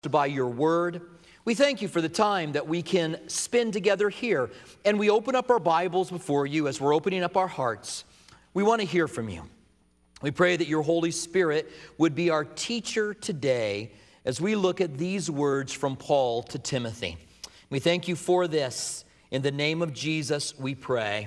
by your word. We thank you for the time that we can spend together here, and we open up our Bibles before you as we're opening up our hearts. We want to hear from you. We pray that your Holy Spirit would be our teacher today as we look at these words from Paul to Timothy. We thank you for this. In the name of Jesus, we pray.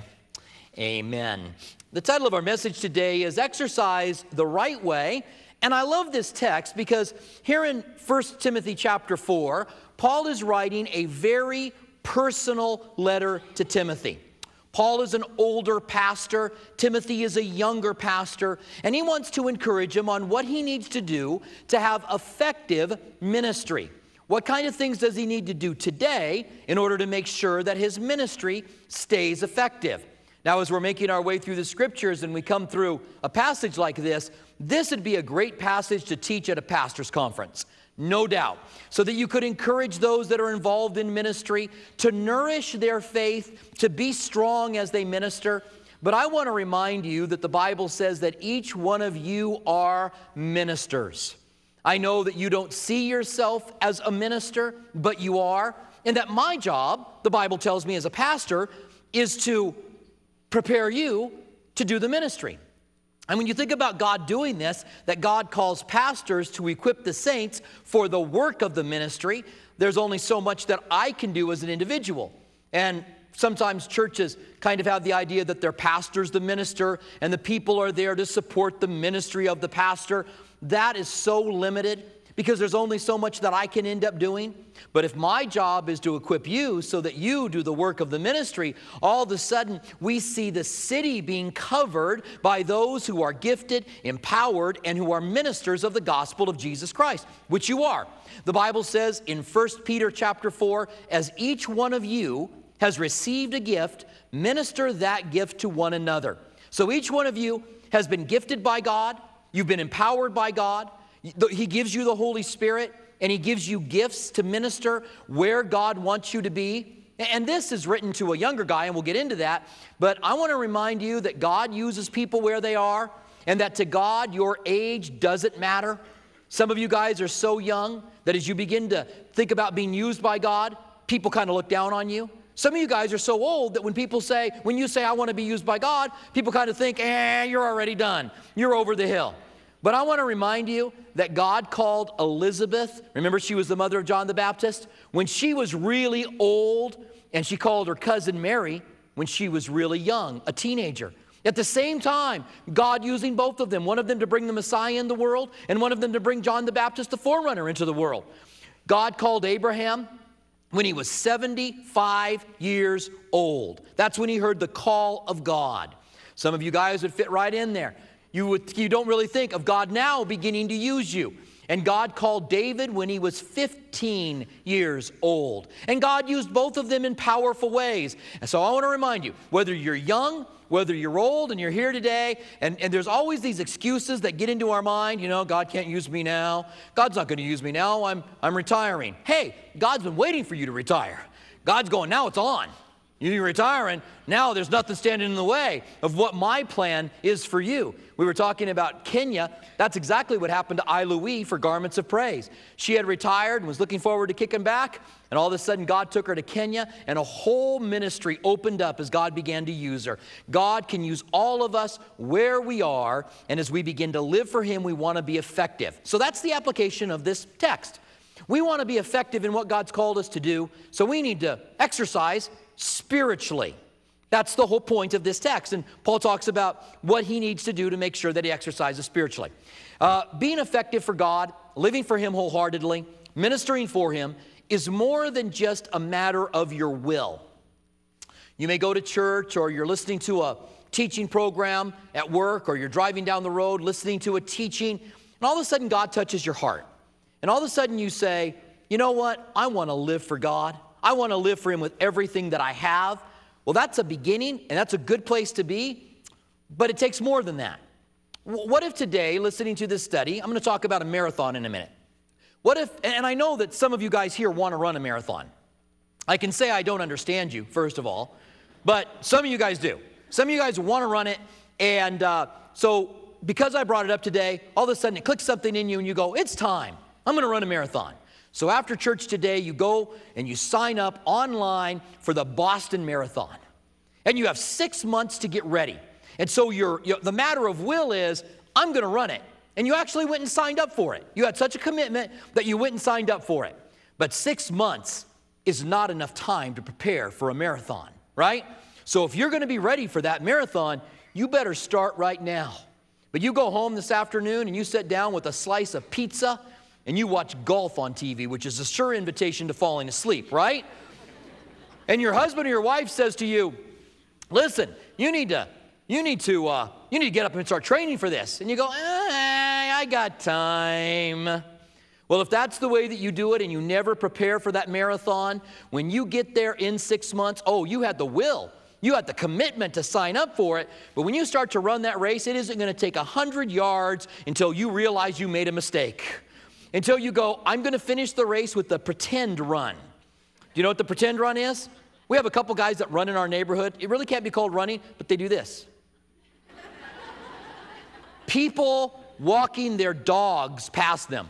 Amen. The title of our message today is Exercise the Right Way. And I love this text because here in 1 Timothy chapter 4, Paul is writing a very personal letter to Timothy. Paul is an older pastor. Timothy is a younger pastor. And he wants to encourage him on what he needs to do to have effective ministry. What kind of things does he need to do today in order to make sure that his ministry stays effective? Now, as we're making our way through the scriptures and we come through a passage like this would be a great passage to teach at a pastor's conference, no doubt, so that you could encourage those that are involved in ministry to nourish their faith, to be strong as they minister. But I want to remind you that the Bible says that each one of you are ministers. I know that you don't see yourself as a minister, but you are, and that my job, the Bible tells me as a pastor, is to prepare you to do the ministry. And when you think about God doing this, that God calls pastors to equip the saints for the work of the ministry, there's only so much that I can do as an individual. And sometimes churches kind of have the idea that their pastor's the minister and the people are there to support the ministry of the pastor. That is so limited because there's only so much that I can end up doing. But if my job is to equip you so that you do the work of the ministry, all of a sudden we see the city being covered by those who are gifted, empowered, and who are ministers of the gospel of Jesus Christ, which you are. The Bible says in 1 Peter chapter 4, as each one of you has received a gift, minister that gift to one another. So each one of you has been gifted by God. You've been empowered by God. He gives you the Holy Spirit, and He gives you gifts to minister where God wants you to be. And this is written to a younger guy, and we'll get into that. But I want to remind you that God uses people where they are, and that to God, your age doesn't matter. Some of you guys are so young that as you begin to think about being used by God, people kind of look down on you. Some of you guys are so old that when you say, I want to be used by God, people kind of think, you're already done. You're over the hill. But I want to remind you that God called Elizabeth, remember she was the mother of John the Baptist, when she was really old, and she called her cousin Mary when she was really young, a teenager. At the same time, God using both of them, one of them to bring the Messiah in the world, and one of them to bring John the Baptist, the forerunner, into the world. God called Abraham when he was 75 years old. That's when he heard the call of God. Some of you guys would fit right in there. You don't really think of God now beginning to use you. And God called David when he was 15 years old. And God used both of them in powerful ways. And so I want to remind you, whether you're young, whether you're old and you're here today, and there's always these excuses that get into our mind, God can't use me now. God's not going to use me now. I'm retiring. Hey, God's been waiting for you to retire. God's going, now it's on. You're retiring. Now there's nothing standing in the way of what my plan is for you. We were talking about Kenya. That's exactly what happened to Ai Louie for Garments of Praise. She had retired and was looking forward to kicking back. And all of a sudden, God took her to Kenya, and a whole ministry opened up as God began to use her. God can use all of us where we are, and as we begin to live for Him, we want to be effective. So that's the application of this text. We want to be effective in what God's called us to do, so we need to exercise spiritually. That's the whole point of this text. And Paul talks about what he needs to do to make sure that he exercises spiritually. Being effective for God, living for Him wholeheartedly, ministering for Him is more than just a matter of your will. You may go to church, or you're listening to a teaching program at work, or you're driving down the road listening to a teaching, and all of a sudden God touches your heart. And all of a sudden you say, you know what? I want to live for God. I want to live for Him with everything that I have. Well, that's a beginning, and that's a good place to be, but it takes more than that. What if today, listening to this study, I'm going to talk about a marathon in a minute. What if, and I know that some of you guys here want to run a marathon. I can say I don't understand you, first of all, but some of you guys do. Some of you guys want to run it, and so because I brought it up today, all of a sudden it clicks something in you and you go, it's time. I'm going to run a marathon. So after church today, you go and you sign up online for the Boston Marathon. And you have 6 months to get ready. And so the matter of will is, I'm going to run it. And you actually went and signed up for it. You had such a commitment that you went and signed up for it. But 6 months is not enough time to prepare for a marathon, right? So if you're going to be ready for that marathon, you better start right now. But you go home this afternoon and you sit down with a slice of pizza and you watch golf on TV, which is a sure invitation to falling asleep, right? And your husband or your wife says to you, listen, you need to get up and start training for this. And you go, I got time. Well, if that's the way that you do it and you never prepare for that marathon, when you get there in 6 months, you had the will. You had the commitment to sign up for it. But when you start to run that race, it isn't going to take 100 yards until you realize you made a mistake. Until you go, I'm going to finish the race with the pretend run. Do you know what the pretend run is? We have a couple guys that run in our neighborhood. It really can't be called running, but they do this. People walking their dogs past them.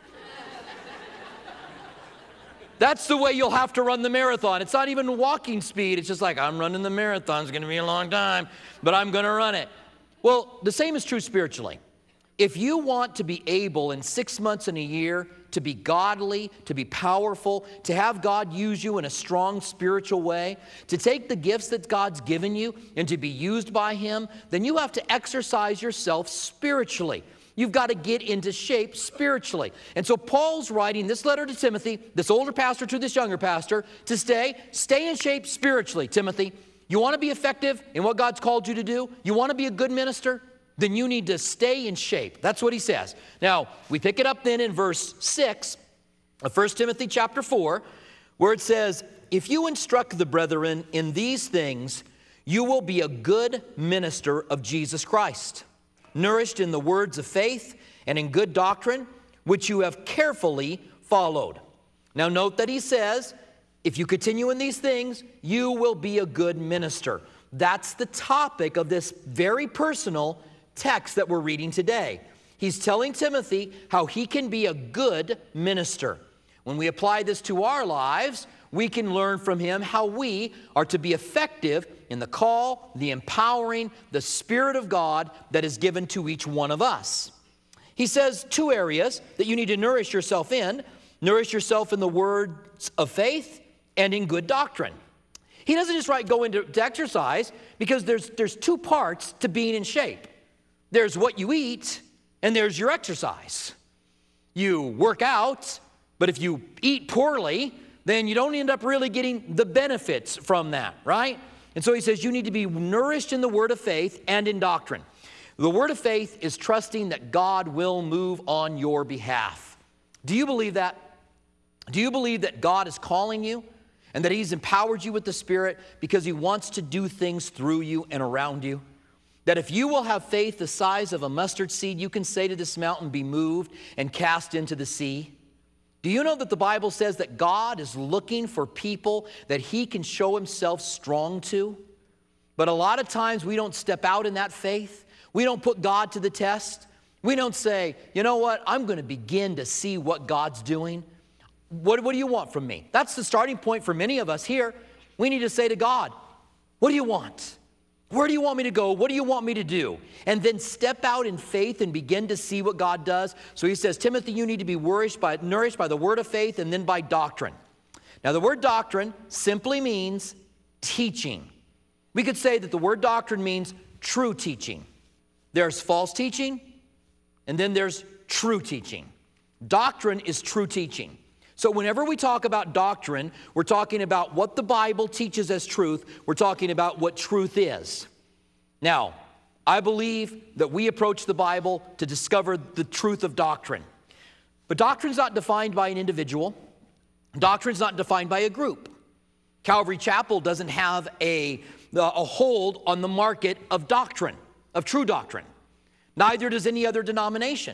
That's the way you'll have to run the marathon. It's not even walking speed. It's just like, I'm running the marathon. It's going to be a long time, but I'm going to run it. Well, the same is true spiritually. If you want to be able in 6 months and a year to be godly, to be powerful, to have God use you in a strong spiritual way, to take the gifts that God's given you and to be used by Him, then you have to exercise yourself spiritually. You've got to get into shape spiritually. And so Paul's writing this letter to Timothy, this older pastor to this younger pastor, to stay in shape spiritually. Timothy, you want to be effective in what God's called you to do? You want to be a good minister? Then you need to stay in shape. That's what he says. Now, we pick it up then in verse 6 of 1 Timothy chapter 4, where it says, if you instruct the brethren in these things, you will be a good minister of Jesus Christ, nourished in the words of faith and in good doctrine, which you have carefully followed. Now note that he says, if you continue in these things, you will be a good minister. That's the topic of this very personal text that we're reading today. He's telling Timothy how he can be a good minister. When we apply this to our lives, we can learn from him how we are to be effective in the call, the empowering, the Spirit of God that is given to each one of us. He says 2 areas that you need to nourish yourself in. Nourish yourself in the words of faith and in good doctrine. He doesn't just go into exercise, because there's 2 parts to being in shape. There's what you eat, and there's your exercise. You work out, but if you eat poorly, then you don't end up really getting the benefits from that, right? And so he says you need to be nourished in the word of faith and in doctrine. The word of faith is trusting that God will move on your behalf. Do you believe that? Do you believe that God is calling you and that He's empowered you with the Spirit because He wants to do things through you and around you? That if you will have faith the size of a mustard seed, you can say to this mountain, be moved and cast into the sea. Do you know that the Bible says that God is looking for people that He can show Himself strong to? But a lot of times we don't step out in that faith. We don't put God to the test. We don't say, you know what, I'm going to begin to see what God's doing. What do you want from me? That's the starting point for many of us here. We need to say to God, what do you want? Where do you want me to go? What do you want me to do? And then step out in faith and begin to see what God does. So he says, Timothy, you need to be nourished by the word of faith and then by doctrine. Now, the word doctrine simply means teaching. We could say that the word doctrine means true teaching. There's false teaching, and then there's true teaching. Doctrine is true teaching. So whenever we talk about doctrine, we're talking about what the Bible teaches as truth. We're talking about what truth is. Now, I believe that we approach the Bible to discover the truth of doctrine. But doctrine's not defined by an individual. Doctrine's not defined by a group. Calvary Chapel doesn't have a hold on the market of doctrine, of true doctrine. Neither does any other denomination.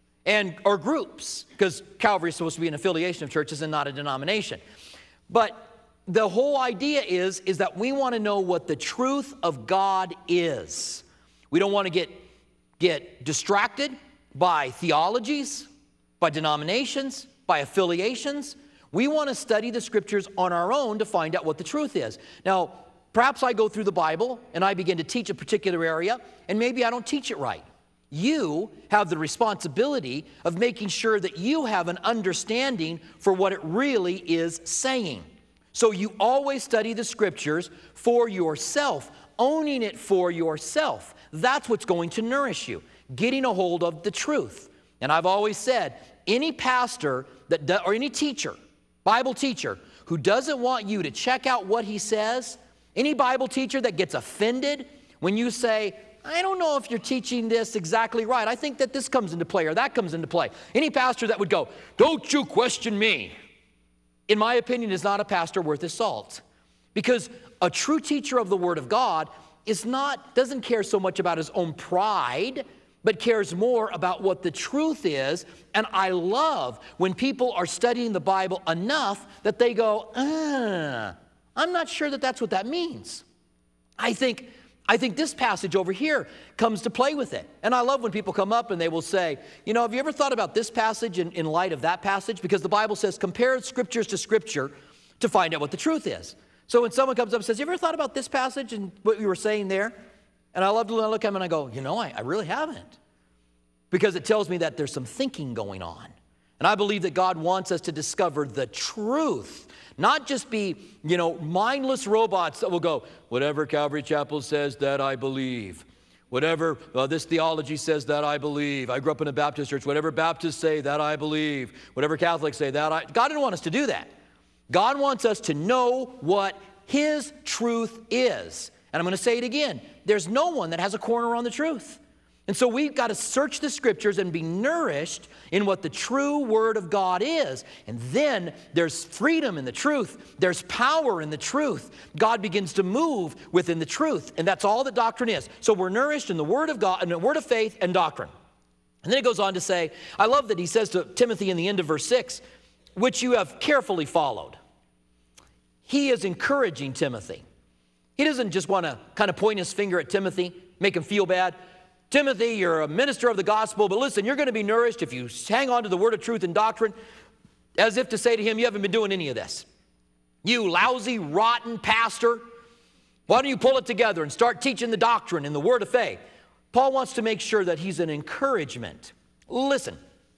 Or groups, because Calvary is supposed to be an affiliation of churches and not a denomination. But the whole idea is that we want to know what the truth of God is. We don't want to get distracted by theologies, by denominations, by affiliations. We want to study the Scriptures on our own to find out what the truth is. Now, perhaps I go through the Bible and I begin to teach a particular area, and maybe I don't teach it right. You have the responsibility of making sure that you have an understanding for what it really is saying. So you always study the Scriptures for yourself, owning it for yourself. That's what's going to nourish you, getting a hold of the truth. And I've always said, any pastor or any teacher, Bible teacher, who doesn't want you to check out what he says, any Bible teacher that gets offended when you say, I don't know if you're teaching this exactly right. I think that this comes into play or that comes into play. Any pastor that would go, don't you question me, in my opinion, is not a pastor worth his salt. Because a true teacher of the Word of God doesn't care so much about his own pride, but cares more about what the truth is. And I love when people are studying the Bible enough that they go, I'm not sure that that's what that means. I think this passage over here comes to play with it. And I love when people come up and they will say, have you ever thought about this passage in light of that passage? Because the Bible says, compare Scriptures to Scripture to find out what the truth is. So when someone comes up and says, you ever thought about this passage and what you were saying there? And I love to look at them and I go, I really haven't. Because it tells me that there's some thinking going on. And I believe that God wants us to discover the truth. Not just be, mindless robots that will go, whatever Calvary Chapel says, that I believe. Whatever this theology says, that I believe. I grew up in a Baptist church. Whatever Baptists say, that I believe. Whatever Catholics say, God didn't want us to do that. God wants us to know what His truth is. And I'm going to say it again. There's no one that has a corner on the truth. And so we've got to search the Scriptures and be nourished in what the true Word of God is. And then there's freedom in the truth. There's power in the truth. God begins to move within the truth. And that's all that doctrine is. So we're nourished in the Word of God, in the Word of faith and doctrine. And then it goes on to say, I love that he says to Timothy in the end of verse 6, which you have carefully followed. He is encouraging Timothy. He doesn't just want to kind of point his finger at Timothy, make him feel bad. Timothy, you're a minister of the gospel, but listen, you're going to be nourished if you hang on to the word of truth and doctrine, as if to say to him, you haven't been doing any of this. You lousy, rotten pastor, why don't you pull it together and start teaching the doctrine and the word of faith? Paul wants to make sure that he's an encouragement. Listen,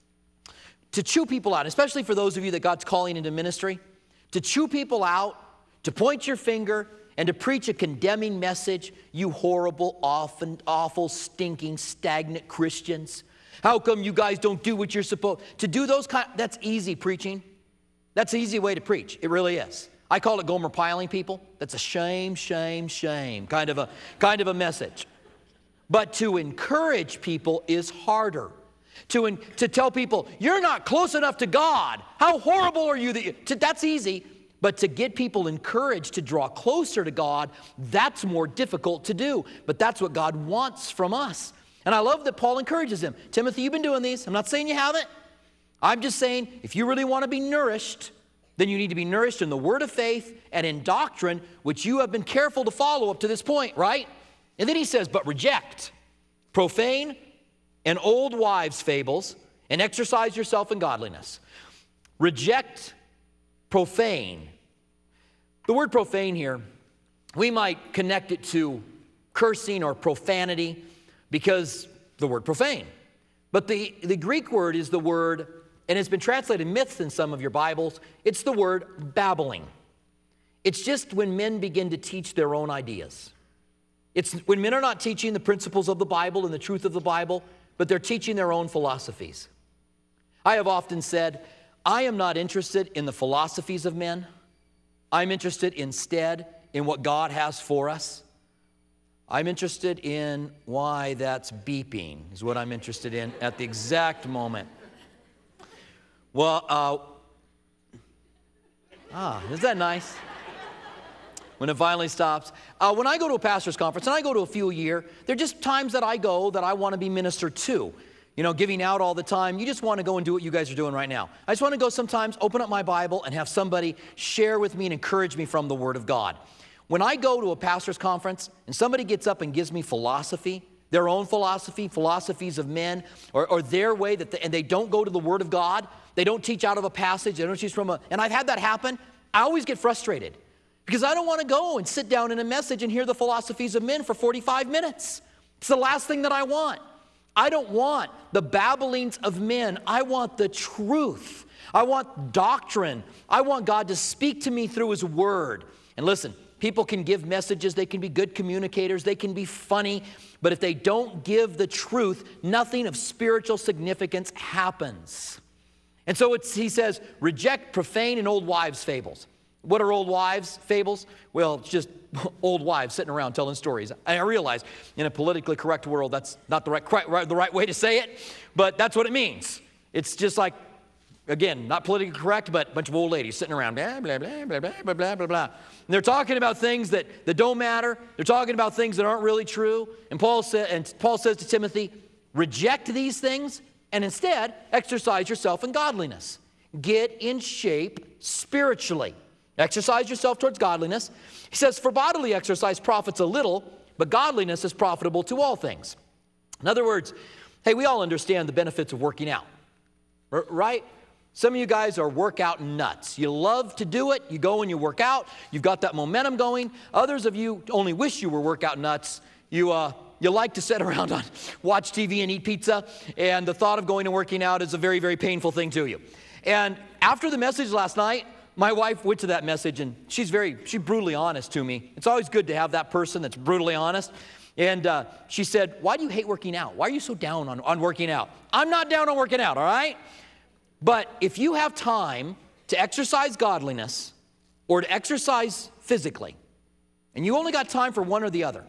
to chew people out, especially for those of you that God's calling into ministry, to chew people out, to point your finger, and to preach a condemning message, you horrible, awful, stinking, stagnant Christians. How come you guys don't do what you're supposed to do? That's easy preaching. That's an easy way to preach. It really is. I call it Gomer piling people. That's a shame, shame, shame kind of a message. But to encourage people is harder. To tell people, you're not close enough to God. How horrible are you? That's easy. But to get people encouraged to draw closer to God, that's more difficult to do. But that's what God wants from us. And I love that Paul encourages him. Timothy, you've been doing these. I'm not saying you haven't. I'm just saying if you really want to be nourished, then you need to be nourished in the word of faith and in doctrine, which you have been careful to follow up to this point, right? And then he says, but reject profane and old wives' fables and exercise yourself in godliness. Reject profane. The word profane here, we might connect it to cursing or profanity because the word profane. But the Greek word is the word, and it's been translated myths in some of your Bibles, it's the word babbling. It's just when men begin to teach their own ideas. It's when men are not teaching the principles of the Bible and the truth of the Bible, but they're teaching their own philosophies. I have often said, I am not interested in the philosophies of men. I'm interested instead in what God has for us. I'm interested in why that's beeping, is what I'm interested in at the exact moment. Well, is that nice? When it finally stops. When I go to a pastor's conference, and I go to a few a year, there are just times that I go that I want to be ministered to. Giving out all the time. You just want to go and do what you guys are doing right now. I just want to go sometimes, open up my Bible, and have somebody share with me and encourage me from the Word of God. When I go to a pastor's conference and somebody gets up and gives me philosophy their own philosophies of men, or their way, and they don't go to the Word of God. They don't teach out of a passage. They don't teach and I've had that happen. I always get frustrated because I don't want to go and sit down in a message and hear the philosophies of men for 45 minutes. It's the last thing that I want. I don't want the babblings of men. I want the truth. I want doctrine. I want God to speak to me through His Word. And listen, people can give messages. They can be good communicators. They can be funny. But if they don't give the truth, nothing of spiritual significance happens. And so he says, reject profane and old wives' fables. What are old wives' fables? Well, it's just old wives sitting around telling stories. I realize in a politically correct world, that's not the right way to say it, but that's what it means. It's just like, again, not politically correct, but a bunch of old ladies sitting around, blah, blah, blah, blah, blah, blah, blah, blah, blah. And they're talking about things that don't matter. They're talking about things that aren't really true. And Paul says to Timothy, reject these things and instead exercise yourself in godliness. Get in shape spiritually. Exercise yourself towards godliness. He says, for bodily exercise profits a little, but godliness is profitable to all things. In other words, hey, we all understand the benefits of working out, right? Some of you guys are workout nuts. You love to do it. You go and you work out. You've got that momentum going. Others of you only wish you were workout nuts. You like to sit around and watch TV and eat pizza, and the thought of going and working out is a very, very painful thing to you. And after the message last night, my wife went to that message, and she's brutally honest to me. It's always good to have that person that's brutally honest. And she said, why do you hate working out? Why are you so down on working out? I'm not down on working out, all right? But if you have time to exercise godliness or to exercise physically, and you only got time for one or the other,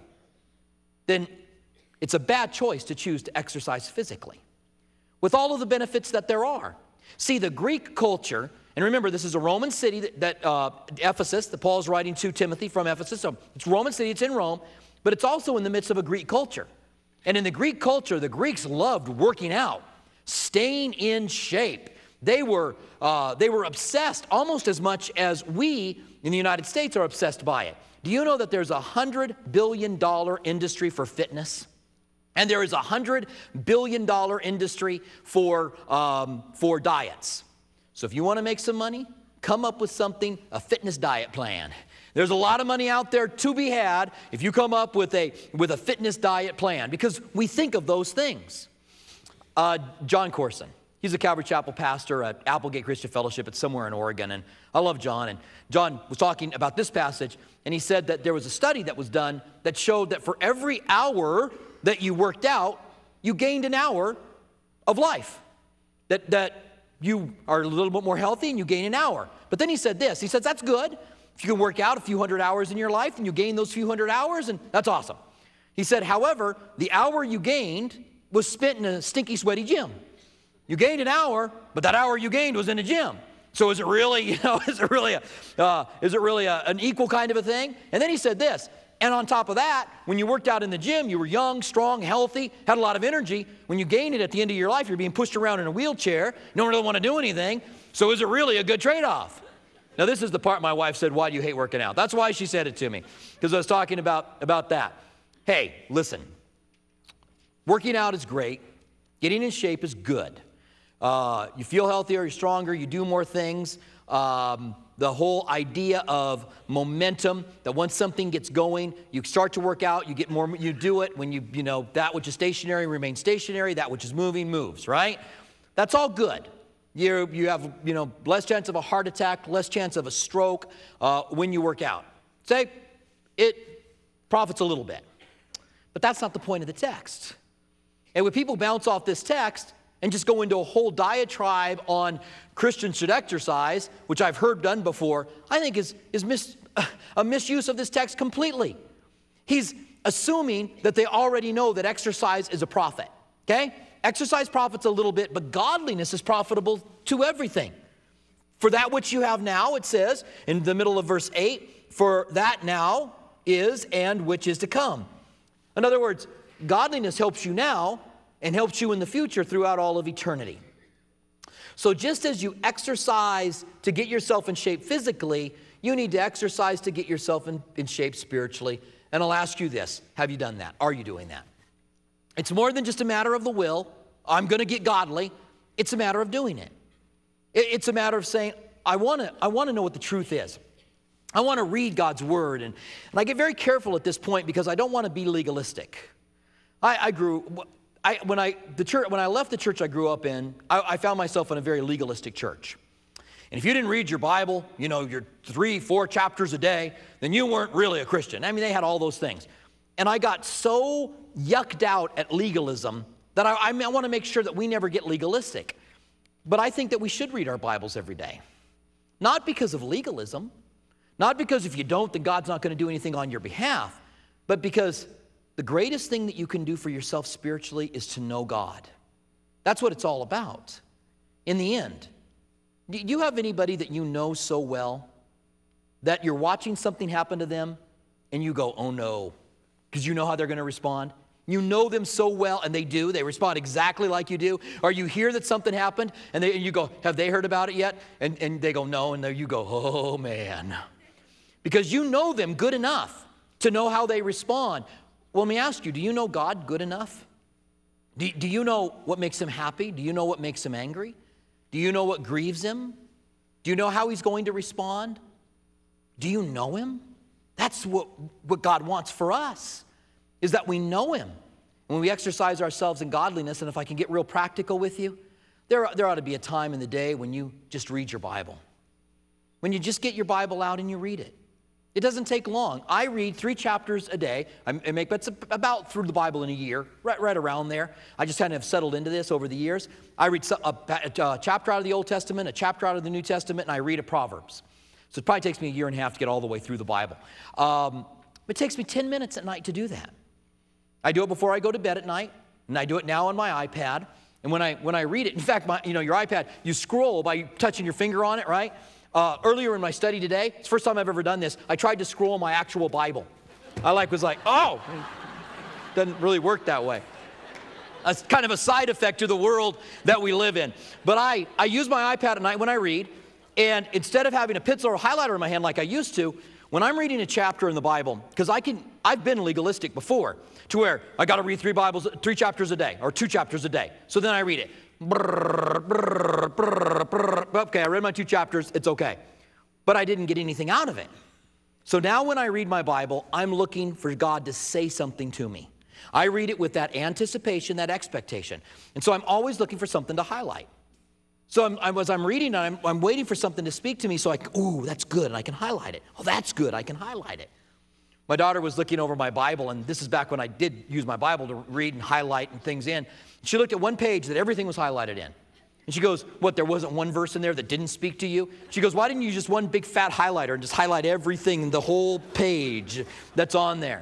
then it's a bad choice to choose to exercise physically with all of the benefits that there are. See, the Greek culture, and remember, this is a Roman city Ephesus, that Paul's writing to Timothy from Ephesus. So it's a Roman city, it's in Rome, but it's also in the midst of a Greek culture. And in the Greek culture, the Greeks loved working out, staying in shape. They were obsessed almost as much as we in the United States are obsessed by it. Do you know that there's a $100 billion industry for fitness? And there is a $100 billion industry for diets. So if you want to make some money, come up with a fitness diet plan. There's a lot of money out there to be had if you come up with a fitness diet plan, because we think of those things. John Corson, he's a Calvary Chapel pastor at Applegate Christian Fellowship. It's somewhere in Oregon, and I love John. And John was talking about this passage, and he said that there was a study that was done that showed that for every hour that you worked out, you gained an hour of life. That you are a little bit more healthy and you gain an hour. But then he said this. He says, that's good. If you can work out a few hundred hours in your life and you gain those few hundred hours, and that's awesome. He said, however, the hour you gained was spent in a stinky, sweaty gym. You gained an hour, but that hour you gained was in a gym. So is it really, is it really an equal kind of a thing? And then he said this. And on top of that, when you worked out in the gym, you were young, strong, healthy, had a lot of energy. When you gain it at the end of your life, you're being pushed around in a wheelchair. You don't really want to do anything. So is it really a good trade-off? Now, this is the part my wife said, why do you hate working out? That's why she said it to me, because I was talking about that. Hey, listen, working out is great. Getting in shape is good. You feel healthier, you're stronger, you do more things. The whole idea of momentum, that once something gets going, you start to work out, you get more, you do it. When that which is stationary remains stationary, that which is moving moves, right? That's all good. You have, less chance of a heart attack, less chance of a stroke when you work out. Say, it profits a little bit. But that's not the point of the text. And when people bounce off this text and just go into a whole diatribe on Christians should exercise, which I've heard done before, I think is a misuse of this text completely. He's assuming that they already know that exercise is a profit, okay? Exercise profits a little bit, but godliness is profitable to everything. For that which you have now, it says in the middle of verse 8, for that now is and which is to come. In other words, godliness helps you now and helps you in the future throughout all of eternity. So just as you exercise to get yourself in shape physically, you need to exercise to get yourself in shape spiritually. And I'll ask you this, have you done that? Are you doing that? It's more than just a matter of the will. I'm going to get godly. It's a matter of doing it. It's a matter of saying, I want to know what the truth is. I want to read God's word. And I get very careful at this point because I don't want to be legalistic. When I left the church I grew up in, I found myself in a very legalistic church. And if you didn't read your Bible, your 3-4 chapters a day, then you weren't really a Christian. I mean, they had all those things. And I got so yucked out at legalism that I want to make sure that we never get legalistic. But I think that we should read our Bibles every day. Not because of legalism, not because if you don't, then God's not going to do anything on your behalf, but because the greatest thing that you can do for yourself spiritually is to know God. That's what it's all about. In the end, do you have anybody that you know so well that you're watching something happen to them and you go, oh no, because you know how they're going to respond? You know them so well, and they do. They respond exactly like you do. Or you hear that something happened, and you go, have they heard about it yet? And they go, no, and then you go, oh man. Because you know them good enough to know how they respond. Well, let me ask you, do you know God good enough? Do you know what makes him happy? Do you know what makes him angry? Do you know what grieves him? Do you know how he's going to respond? Do you know him? That's what God wants for us, is that we know him. When we exercise ourselves in godliness, and if I can get real practical with you, there ought to be a time in the day when you just read your Bible. When you just get your Bible out and you read it. It doesn't take long. I read 3 chapters a day. That's about through the Bible in a year, right around there. I just kind of have settled into this over the years. I read a chapter out of the Old Testament, a chapter out of the New Testament, and I read a Proverbs. So it probably takes me a year and a half to get all the way through the Bible. It takes me 10 minutes at night to do that. I do it before I go to bed at night, and I do it now on my iPad. And when I read it, in fact, your iPad, you scroll by touching your finger on it, right? Earlier in my study today, it's the first time I've ever done this, I tried to scroll my actual Bible. I was like, oh, it doesn't really work that way. It's kind of a side effect to the world that we live in. But I use my iPad at night when I read, and instead of having a pencil or a highlighter in my hand like I used to, when I'm reading a chapter in the Bible, because I've been legalistic before, to where I got to read 3 chapters a day, or 2 chapters a day. So then I read it. Okay, I read my 2 chapters, it's okay. But I didn't get anything out of it. So now when I read my Bible, I'm looking for God to say something to me. I read it with that anticipation, that expectation. And so I'm always looking for something to highlight. So as I'm reading, I'm waiting for something to speak to me, so ooh, that's good, and I can highlight it. Oh, that's good, I can highlight it. My daughter was looking over my Bible, and this is back when I did use my Bible to read and highlight and things in. She looked at one page that everything was highlighted in. And she goes, what, there wasn't one verse in there that didn't speak to you? She goes, why didn't you use just one big fat highlighter and just highlight everything, the whole page that's on there?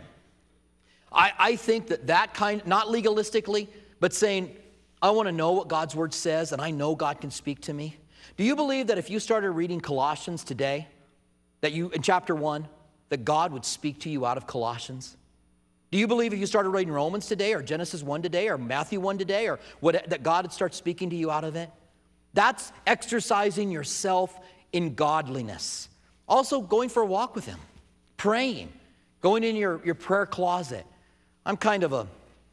I think that kind, not legalistically, but saying, I want to know what God's word says, and I know God can speak to me. Do you believe that if you started reading Colossians today, in chapter 1, that God would speak to you out of Colossians? Do you believe if you started reading Romans today, or Genesis 1 today, or Matthew 1 today, or that God would start speaking to you out of it? That's exercising yourself in godliness. Also, going for a walk with him, praying, going in your prayer closet. I'm kind of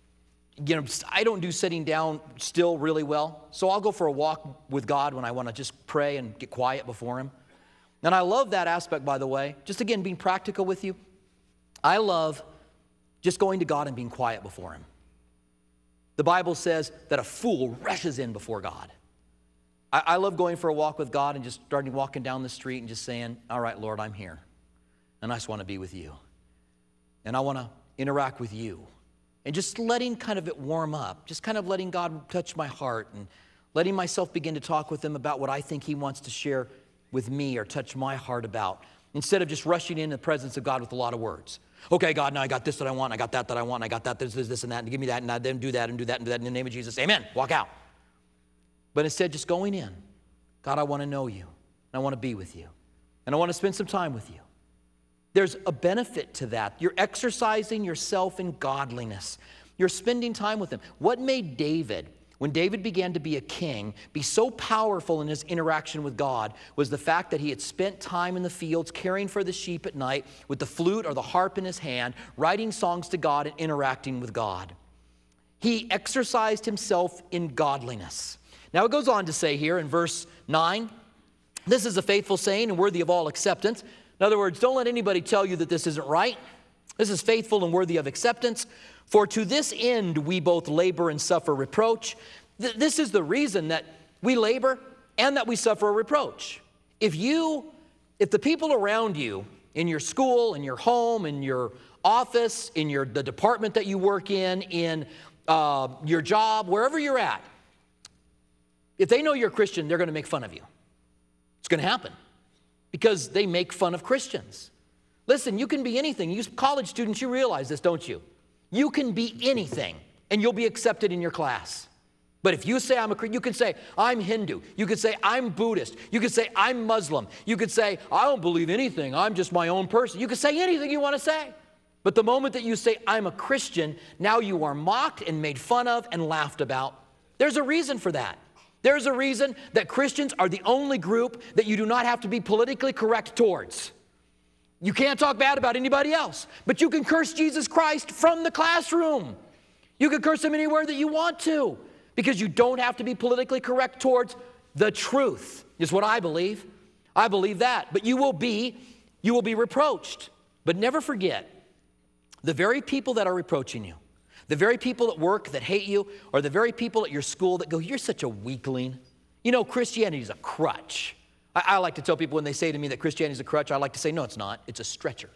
I don't do sitting down still really well, so I'll go for a walk with God when I want to just pray and get quiet before him. And I love that aspect, by the way. Just again, being practical with you. I love just going to God and being quiet before him. The Bible says that a fool rushes in before God. I love going for a walk with God and just starting walking down the street and just saying, all right, Lord, I'm here. And I just want to be with you. And I want to interact with you. And just letting kind of it warm up. Just kind of letting God touch my heart and letting myself begin to talk with him about what I think he wants to share with me or touch my heart about, instead of just rushing into the presence of God with a lot of words. Okay, God, now I got this that I want, I got that I want, I got that, this, and that, and give me that, and then do that, and do that, and do that, in the name of Jesus, amen, walk out. But instead, just going in, God, I want to know you, and I want to be with you, and I want to spend some time with you. There's a benefit to that. You're exercising yourself in godliness. You're spending time with him. What made David, when David began to be a king, be so powerful in his interaction with God was the fact that he had spent time in the fields caring for the sheep at night with the flute or the harp in his hand, writing songs to God and interacting with God. he exercised himself in godliness. Now it goes on to say here in verse 9, this is a faithful saying and worthy of all acceptance. In other words, don't let anybody tell you that this isn't right. This is faithful and worthy of acceptance. For to this end we both labor and suffer reproach. This is the reason that we labor and that we suffer a reproach. If the people around you, in your school, in your home, in your office, in the department that you work in your job, wherever you're at, if they know you're a Christian, they're going to make fun of you. It's going to happen because they make fun of Christians. Listen, you can be anything. You college students, you realize this, don't you? You can be anything and you'll be accepted in your class. But if you say I'm a Christian, you can say I'm Hindu. You could say I'm Buddhist. You could say I'm Muslim. You could say I don't believe anything. I'm just my own person. You could say anything you want to say. But the moment that you say I'm a Christian, now you are mocked and made fun of and laughed about. There's a reason for that. There's a reason that Christians are the only group that you do not have to be politically correct towards. You can't talk bad about anybody else, but you can curse Jesus Christ from the classroom. You can curse him anywhere that you want to, because you don't have to be politically correct towards the truth, is what I believe. I believe that. But you will be reproached. But never forget, the very people that are reproaching you, the very people at work that hate you, or the very people at your school that go, you're such a weakling. You know, Christianity is a crutch. I like to tell people when they say to me that Christianity is a crutch, I like to say, no, it's not. It's a stretcher.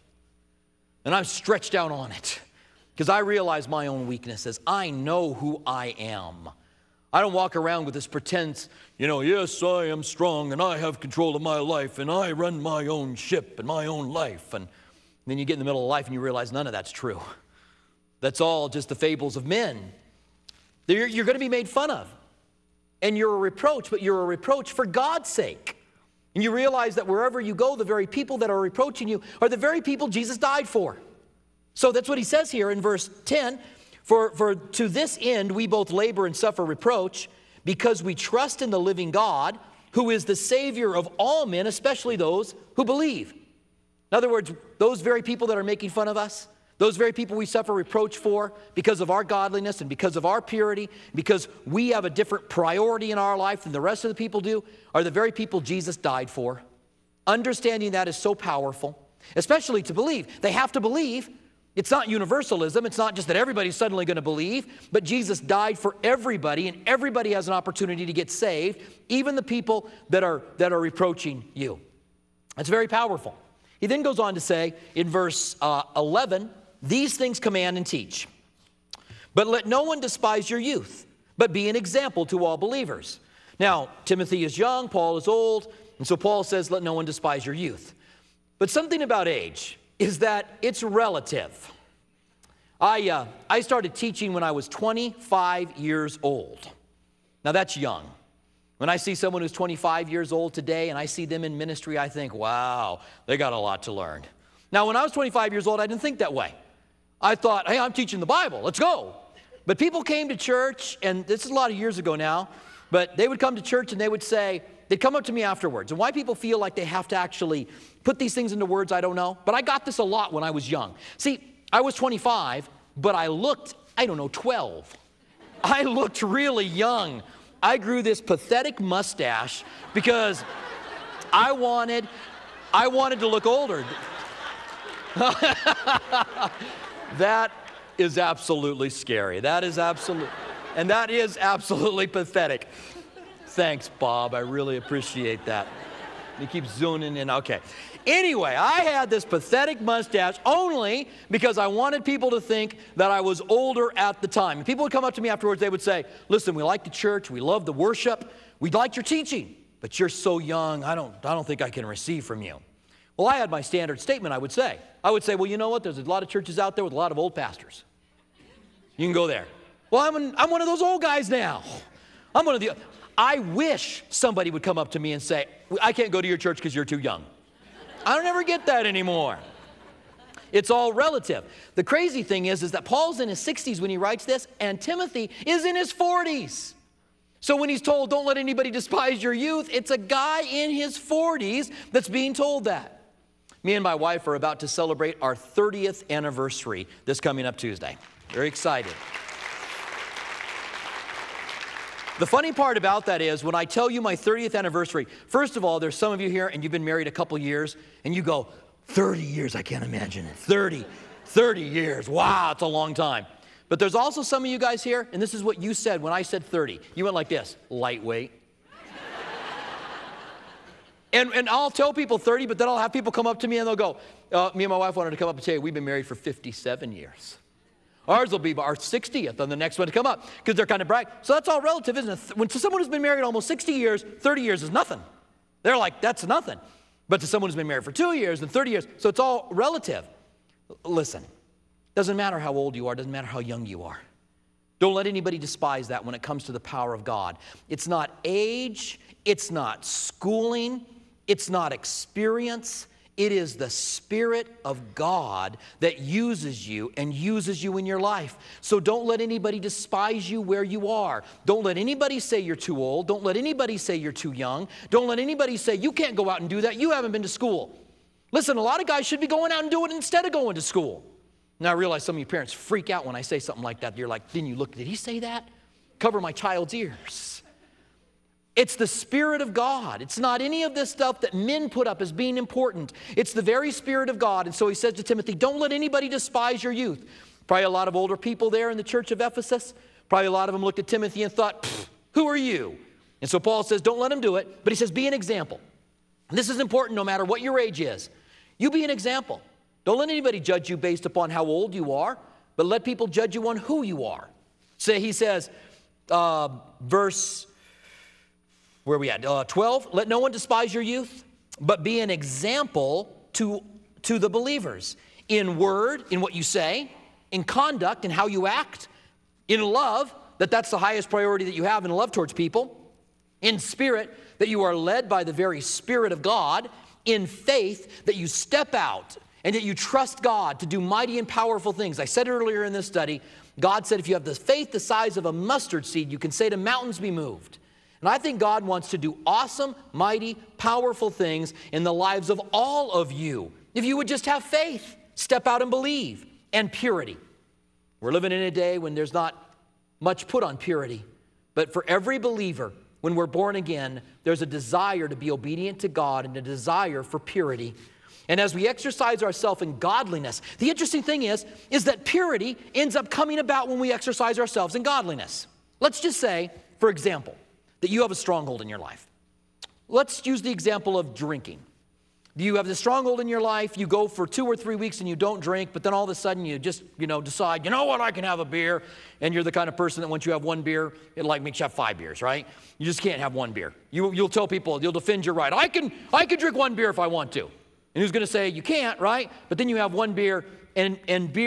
And I'm stretched out on it because I realize my own weaknesses. I know who I am. I don't walk around with this pretense, yes, I am strong and I have control of my life and I run my own ship and my own life. And then you get in the middle of life and you realize none of that's true. That's all just the fables of men. You're going to be made fun of. And you're a reproach, but you're a reproach for God's sake. And you realize that wherever you go, the very people that are reproaching you are the very people Jesus died for. So that's what he says here in verse 10. For to this end we both labor and suffer reproach, because we trust in the living God, who is the Savior of all men, especially those who believe. In other words, those very people that are making fun of us, those very people we suffer reproach for because of our godliness and because of our purity, because we have a different priority in our life than the rest of the people do, are the very people Jesus died for. Understanding that is so powerful, especially to believe. They have to believe. It's not universalism. It's not just that everybody's suddenly going to believe, but Jesus died for everybody, and everybody has an opportunity to get saved, even the people that are reproaching you. That's very powerful. He then goes on to say in verse 11, these things command and teach. But let no one despise your youth, but be an example to all believers. Now, Timothy is young, Paul is old, and so Paul says, let no one despise your youth. But something about age is that it's relative. I started teaching when I was 25 years old. Now that's young. When I see someone who's 25 years old today and I see them in ministry, I think, wow, they got a lot to learn. Now, when I was 25 years old, I didn't think that way. I thought, hey, I'm teaching the Bible, let's go. But people came to church, and this is a lot of years ago now, but they would come to church and they'd come up to me afterwards. And why people feel like they have to actually put these things into words, I don't know. But I got this a lot when I was young. See, I was 25, but I looked, 12. I looked really young. I grew this pathetic mustache because I wanted to look older. That is absolutely scary. That is absolutely pathetic. Thanks, Bob. I really appreciate that. He keeps zooming in. Okay. Anyway, I had this pathetic mustache only because I wanted people to think that I was older at the time. And people would come up to me afterwards, they would say, listen, we like the church, we love the worship, we like your teaching, but you're so young, I don't think I can receive from you. Well, I had my standard statement, I would say, well, you know what, there's a lot of churches out there with a lot of old pastors. You can go there. Well, I'm one of those old guys now. I wish somebody would come up to me and say, I can't go to your church because you're too young. I don't ever get that anymore. It's all relative. The crazy thing is that Paul's in his 60s when he writes this, and Timothy is in his 40s. So when he's told, don't let anybody despise your youth, it's a guy in his 40s that's being told that. Me and my wife are about to celebrate our 30th anniversary this coming up Tuesday. Very excited. The funny part about that is when I tell you my 30th anniversary, first of all, there's some of you here and you've been married a couple years and you go, 30 years, I can't imagine it. 30 years, wow, it's a long time. But there's also some of you guys here, and this is what you said when I said 30. You went like this, lightweight. And I'll tell people 30, but then I'll have people come up to me and they'll go, me and my wife wanted to come up and tell you, we've been married for 57 years. Ours will be our 60th on the next one to come up because they're kind of brag. So that's all relative, isn't it? When to someone who's been married almost 60 years, 30 years is nothing. They're like, that's nothing. But to someone who's been married for 2 years and 30 years, so it's all relative. Listen, doesn't matter how old you are, doesn't matter how young you are. Don't let anybody despise that when it comes to the power of God. It's not age, it's not schooling, it's not experience. It is the Spirit of God that uses you and uses you in your life. So don't let anybody despise you where you are. Don't let anybody say you're too old. Don't let anybody say you're too young. Don't let anybody say you can't go out and do that. You haven't been to school. Listen, a lot of guys should be going out and doing it instead of going to school. Now I realize some of you parents freak out when I say something like that. You're like, did he say that? Cover my child's ears. It's the Spirit of God. It's not any of this stuff that men put up as being important. It's the very Spirit of God. And so he says to Timothy, don't let anybody despise your youth. Probably a lot of older people there in the church of Ephesus. Probably a lot of them looked at Timothy and thought, who are you? And so Paul says, don't let them do it. But he says, be an example. And this is important no matter what your age is. You be an example. Don't let anybody judge you based upon how old you are, but let people judge you on who you are. He says, verse... Where are we at? 12, let no one despise your youth, but be an example to the believers. In word, in what you say, in conduct, in how you act, in love, that's the highest priority that you have in love towards people. In spirit, that you are led by the very Spirit of God. In faith, that you step out and that you trust God to do mighty and powerful things. I said earlier in this study, God said if you have the faith the size of a mustard seed, you can say to mountains be moved. And I think God wants to do awesome, mighty, powerful things in the lives of all of you. If you would just have faith, step out and believe, and purity. We're living in a day when there's not much put on purity. But for every believer, when we're born again, there's a desire to be obedient to God and a desire for purity. And as we exercise ourselves in godliness, the interesting thing is that purity ends up coming about when we exercise ourselves in godliness. Let's just say, for example, that you have a stronghold in your life. Let's use the example of drinking. You have the stronghold in your life, you go for 2 or 3 weeks and you don't drink, but then all of a sudden you just, decide, you know what, I can have a beer. And you're the kind of person that once you have one beer, it makes you have 5 beers, right? You just can't have one beer. You'll tell people, you'll defend your right. I can drink one beer if I want to. And who's going to say you can't, right? But then you have one beer and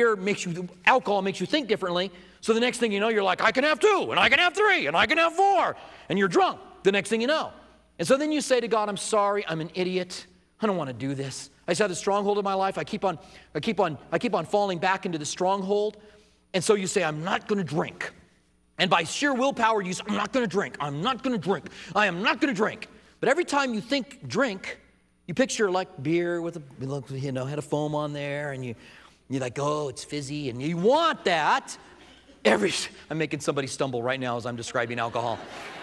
alcohol makes you think differently. So the next thing you know, you're like, I can have 2, and I can have 3, and I can have 4. And you're drunk the next thing you know. And so then you say to God, I'm sorry, I'm an idiot. I don't want to do this. I just have the stronghold in my life. I keep on falling back into the stronghold. And so you say, I'm not going to drink. And by sheer willpower, you say, I'm not going to drink. I'm not going to drink. I am not going to drink. But every time you think drink, you picture like beer with had a foam on there, and you're like, oh, it's fizzy, and you want that. I'm making somebody stumble right now as I'm describing alcohol.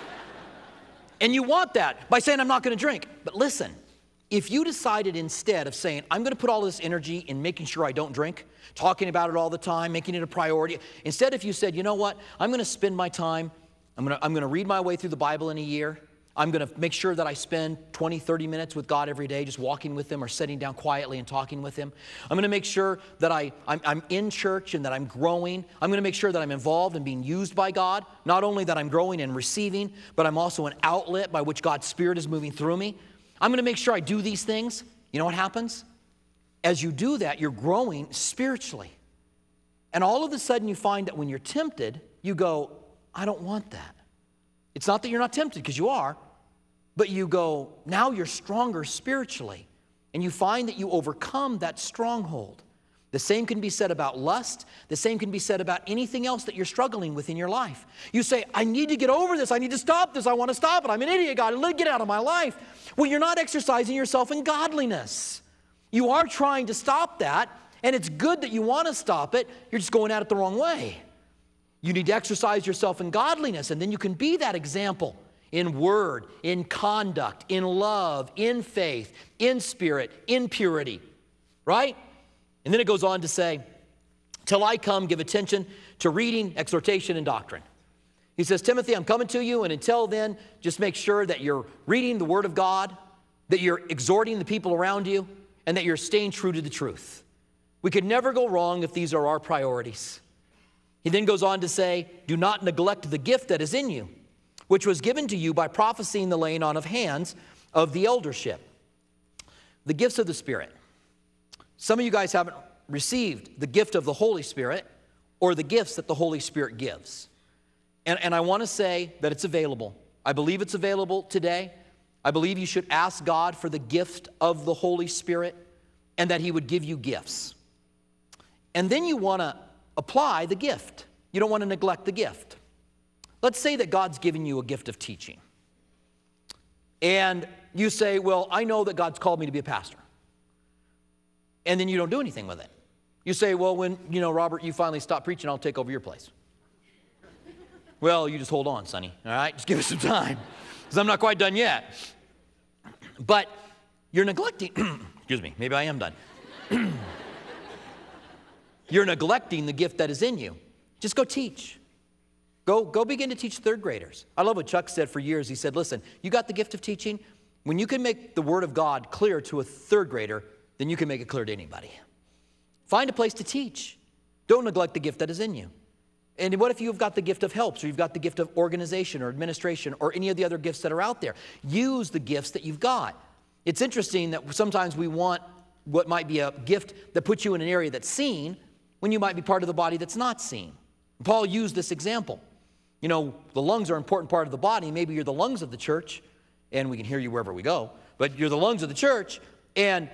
And you want that by saying, I'm not going to drink. But listen, if you decided instead of saying, I'm going to put all this energy in making sure I don't drink, talking about it all the time, making it a priority, instead if you said, you know what, I'm going to spend my time, I'm going to read my way through the Bible in a year, I'm going to make sure that I spend 20, 30 minutes with God every day, just walking with Him or sitting down quietly and talking with Him. I'm going to make sure that I'm in church and that I'm growing. I'm going to make sure that I'm involved and being used by God. Not only that I'm growing and receiving, but I'm also an outlet by which God's Spirit is moving through me. I'm going to make sure I do these things. You know what happens? As you do that, you're growing spiritually. And all of a sudden you find that when you're tempted, you go, I don't want that. It's not that you're not tempted, because you are, but you go, now you're stronger spiritually, and you find that you overcome that stronghold. The same can be said about lust. The same can be said about anything else that you're struggling with in your life. You say, I need to get over this. I need to stop this. I want to stop it. I'm an idiot, God. Get out of my life. Well, you're not exercising yourself in godliness. You are trying to stop that, and it's good that you want to stop it. You're just going at it the wrong way. You need to exercise yourself in godliness, and then you can be that example in word, in conduct, in love, in faith, in spirit, in purity, right? And then it goes on to say, till I come, give attention to reading, exhortation, and doctrine. He says, Timothy, I'm coming to you, and until then, just make sure that you're reading the Word of God, that you're exhorting the people around you, and that you're staying true to the truth. We could never go wrong if these are our priorities. He then goes on to say, do not neglect the gift that is in you, which was given to you by prophesying the laying on of hands of the eldership. The gifts of the Spirit. Some of you guys haven't received the gift of the Holy Spirit or the gifts that the Holy Spirit gives. And I want to say that it's available. I believe it's available today. I believe you should ask God for the gift of the Holy Spirit and that He would give you gifts. And then you want to apply the gift. You don't want to neglect the gift. Let's say that God's given you a gift of teaching. And you say, well, I know that God's called me to be a pastor. And then you don't do anything with it. You say, well, when, Robert, you finally stop preaching, I'll take over your place. Well, you just hold on, Sonny, all right? Just give us some time, because I'm not quite done yet. But you're neglecting, excuse me, maybe I am done. You're neglecting the gift that is in you. Just go teach. Go begin to teach third graders. I love what Chuck said for years. He said, listen, you got the gift of teaching. When you can make the Word of God clear to a third grader, then you can make it clear to anybody. Find a place to teach. Don't neglect the gift that is in you. And what if you've got the gift of helps, or you've got the gift of organization or administration or any of the other gifts that are out there? Use the gifts that you've got. It's interesting that sometimes we want what might be a gift that puts you in an area that's seen when you might be part of the body that's not seen. Paul used this example. The lungs are an important part of the body. Maybe you're the lungs of the church, and we can hear you wherever we go, but you're the lungs of the church, and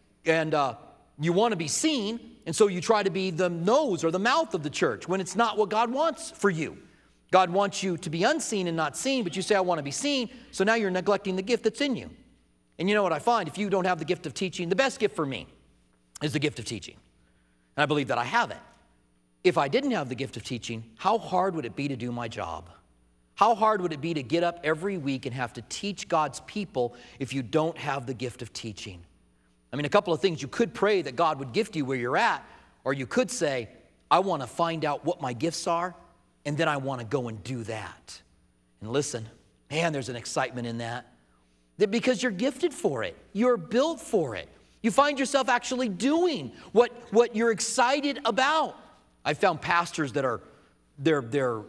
you want to be seen, and so you try to be the nose or the mouth of the church when it's not what God wants for you. God wants you to be unseen and not seen, but you say, I want to be seen, so now you're neglecting the gift that's in you. And you know what I find? If you don't have the gift of teaching, the best gift for me is the gift of teaching. And I believe that I have it. If I didn't have the gift of teaching, how hard would it be to do my job? How hard would it be to get up every week and have to teach God's people if you don't have the gift of teaching? I mean, a couple of things. You could pray that God would gift you where you're at, or you could say, I want to find out what my gifts are, and then I want to go and do that. And listen, man, there's an excitement in that because you're gifted for it. You're built for it. You find yourself actually doing what you're excited about. I found pastors that are, they're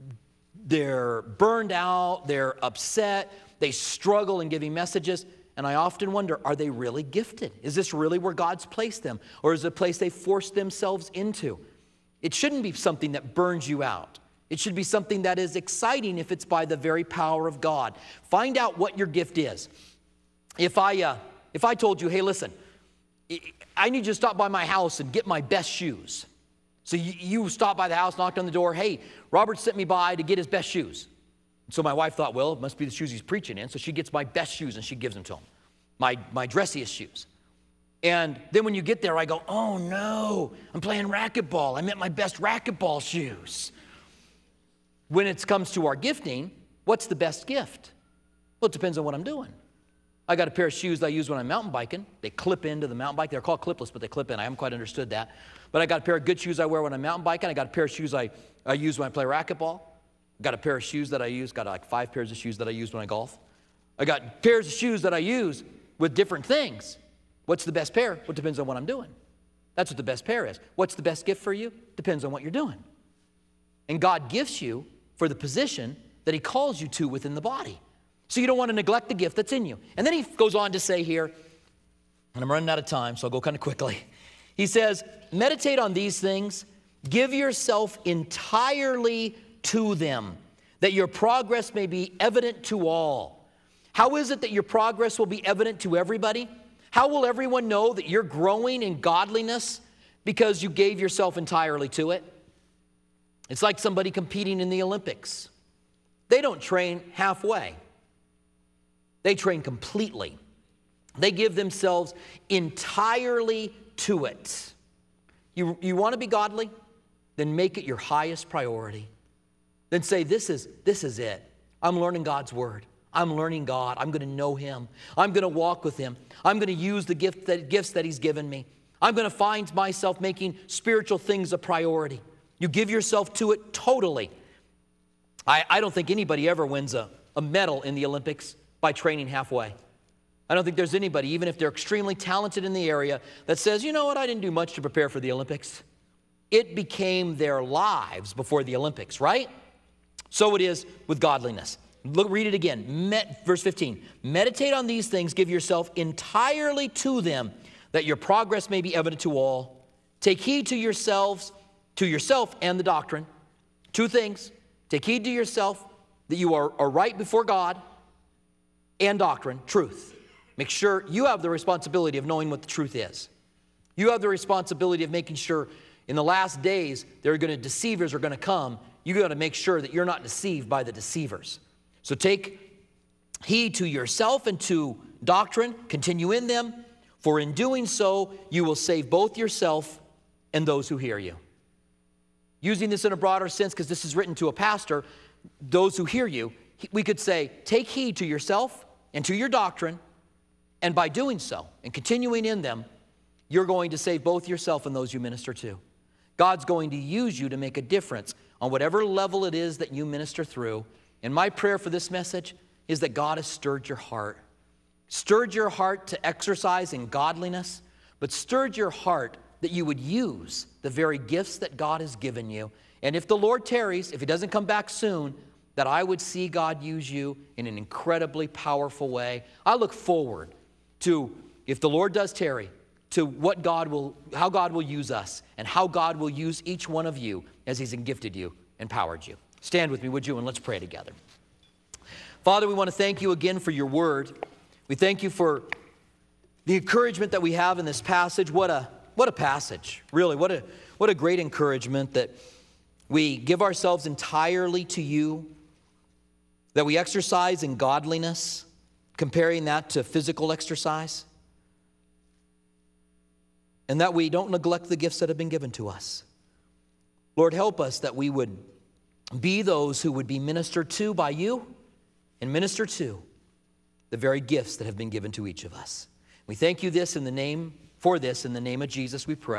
burned out, they're upset, they struggle in giving messages. And I often wonder, are they really gifted? Is this really where God's placed them? Or is it a place they forced themselves into? It shouldn't be something that burns you out. It should be something that is exciting if it's by the very power of God. Find out what your gift is. If I told you, hey, listen, I need you to stop by my house and get my best shoes. So you stop by the house, knocked on the door, hey, Robert sent me by to get his best shoes. So my wife thought, well, it must be the shoes he's preaching in. So she gets my best shoes and she gives them to him, my dressiest shoes. And then when you get there, I go, oh no, I'm playing racquetball. I meant my best racquetball shoes. When it comes to our gifting, what's the best gift? Well, it depends on what I'm doing. I got a pair of shoes that I use when I'm mountain biking. They clip into the mountain bike. They're called clipless, but they clip in. I haven't quite understood that. But I got a pair of good shoes I wear when I'm mountain biking. I got a pair of shoes I use when I play racquetball. Got a pair of shoes that I use, got like 5 pairs of shoes that I use when I golf. I got pairs of shoes that I use with different things. What's the best pair? Well, it depends on what I'm doing. That's what the best pair is. What's the best gift for you? Depends on what you're doing. And God gifts you for the position that He calls you to within the body. So you don't want to neglect the gift that's in you. And then he goes on to say here, and I'm running out of time, so I'll go kind of quickly. He says, meditate on these things, give yourself entirely to them, that your progress may be evident to all. How is it that your progress will be evident to everybody? How will everyone know that you're growing in godliness because you gave yourself entirely to it? It's like somebody competing in the Olympics. They don't train halfway. They train completely. They give themselves entirely to it. You want to be godly? then make it your highest priority. Then say, this is it. I'm learning God's word. I'm learning God. I'm going to know him. I'm going to walk with him. I'm going to use the gifts that he's given me. I'm going to find myself making spiritual things a priority. You give yourself to it totally. I don't think anybody ever wins a medal in the Olympics by training halfway. I don't think there's anybody, even if they're extremely talented in the area, that says, you know what, I didn't do much to prepare for the Olympics. It became their lives before the Olympics, right? So it is with godliness. Look, read it again. Verse 15. Meditate on these things, give yourself entirely to them, that your progress may be evident to all. Take heed to yourself and the doctrine. Two things. Take heed to yourself that you are right before God, and doctrine, truth. Make sure you have the responsibility of knowing what the truth is. You have the responsibility of making sure in the last days deceivers are going to come. You got to make sure that you're not deceived by the deceivers. So take heed to yourself and to doctrine, continue in them, for in doing so, you will save both yourself and those who hear you. Using this in a broader sense, because this is written to a pastor, those who hear you, we could say, take heed to yourself and to your doctrine, and by doing so and continuing in them, you're going to save both yourself and those you minister to. God's going to use you to make a difference on whatever level it is that you minister through. And my prayer for this message is that God has stirred your heart. Stirred your heart to exercise in godliness, but stirred your heart that you would use the very gifts that God has given you. And if the Lord tarries, if he doesn't come back soon, that I would see God use you in an incredibly powerful way. I look forward to, if the Lord does tarry, to how God will use us and how God will use each one of you as he's gifted you, empowered you. Stand with me, would you, and let's pray together. Father, we want to thank you again for your word. We thank you for the encouragement that we have in this passage. What a passage, really. What a great encouragement that we give ourselves entirely to you, that we exercise in godliness, comparing that to physical exercise, and that we don't neglect the gifts that have been given to us. Lord, help us that we would be those who would be ministered to by you and minister to the very gifts that have been given to each of us. We thank you for this in the name of Jesus we pray.